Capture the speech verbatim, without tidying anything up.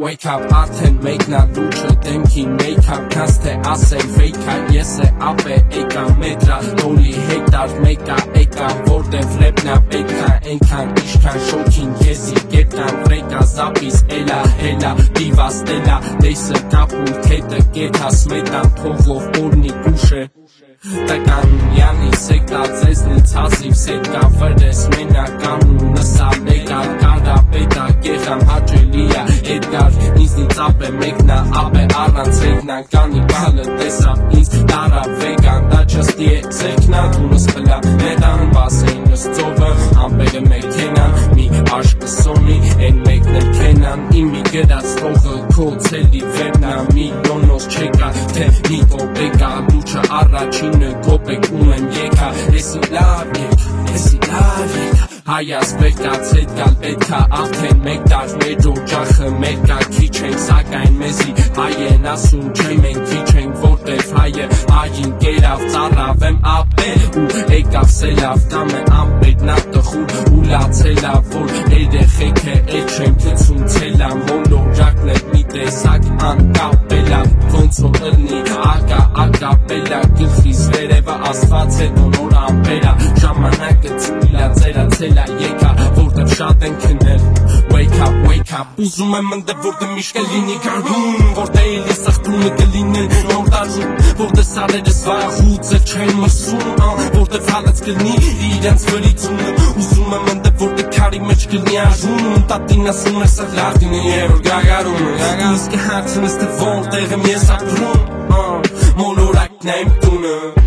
wake up, արդեն մեկնա լուչը դեմքին make up, քանց թե ասեն fake a, ես է ապ է էկա մետրա, դոլի հեկտար մեկա էկա, որտև լեպնա պետքա, ենքան իշքան շոքին կեզի գետան, ռեկա զապիս էլա, հելա, դիվաստելա, դեսը կապում թետը գետա, սմետան փողով օրնի կուշը Տական յանի սեկտա ձեզնից հազիվ սետկա վրես մենական ու նսա բեկար կարա պետա գեղամ հաճելիա էդգար ինձնից ապ է մեկնա ապ է առանց հեգնականի բալը տեսավ ինձ տարա վեգան դա չստի է սեքնա դունս պլա նետան բասեինս ծովը ամպերը մեկենան մի աշկը սոնի են մեկն էլ կենան իմի գրած տողը քո ցելի վերնա միլիոնոս չեկա թե նիկո բեկա լուչը առաջինը կոպեկ ունեմ եկա եսի լավ եկա եսի լավ եկա հայաս բեկած հետ գալ պետքա արդեն մեկ դար մեր օջախը մեկա քիչ ենք սակայն մեզի հայ են ասում չէ մենք քիչ ենք որտև հայը հային կերավ ծառավեմ ապե ու եկավ սելավ կամ է ամպետնա տխուր ու լացելավ որ երեխեքը էլ չեն գցում ցելա մոլորակն է մի տեսակ անկապելա ոնց որ ըլնի ակա ակապելա գլխիս վերևը ասված է նոր ամպերա ժամանակը ծույլա ծերացելա եկա որտև շատ են քնել wake up wake up ուզում եմ ընդդեմ որտեղ միշտ կլինի գարգուն որտեղ էլի սխտումը կլինեն նոր տարում որտեղ սարերս վաղուց էլ չեն մրսում որտեղ հալած կլինի իրենց վրիցումը ուզում եմ ընդդեմ որտեղ քարի մեջ կլինի արժում տատին ասում է սա լավ դինի երբ գագարում ինձ կհարցնես թե որտեղ եմ ես ապրում մոլորակն է իմ տունը